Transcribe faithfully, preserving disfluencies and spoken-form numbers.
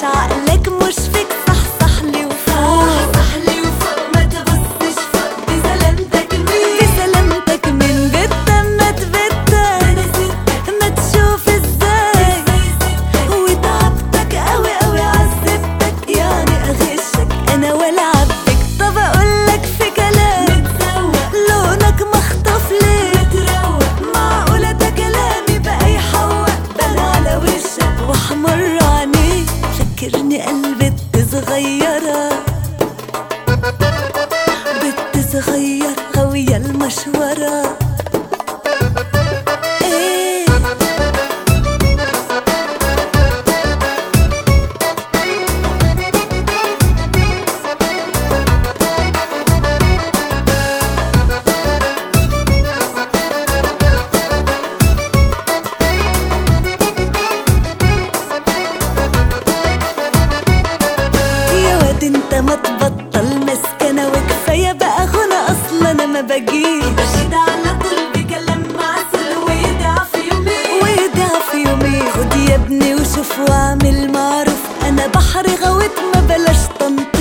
عقلك مش فيك صحصحلي وفوق صحصحلي وفوق ما تبصش فوق بسلامتك مين بسلامتك مين جدا ما تبدا انا سبتك ما تشوف ازاي وتعبتك قوي قوي عذبتك يعني اغشك انا ولا عبك. طب اقولك في كلام متسوق لونك مخطوف ليه متروق معقولة ده كلامي بقى يحوق بان على وشك واحمر عينيك فكرني قلبي بنت صغيرة بنت صغير غاوية المشورة. ايه يا واد انت ما تبطل مسكنة وكفاية بقى غنى اصلا انا ما بجيش بشيد على طول بكلام معسل ويدع في يومين ويدع في يومين. خد يا ابني وشوف واعمل معروف انا بحر غويت ما بلاش طنط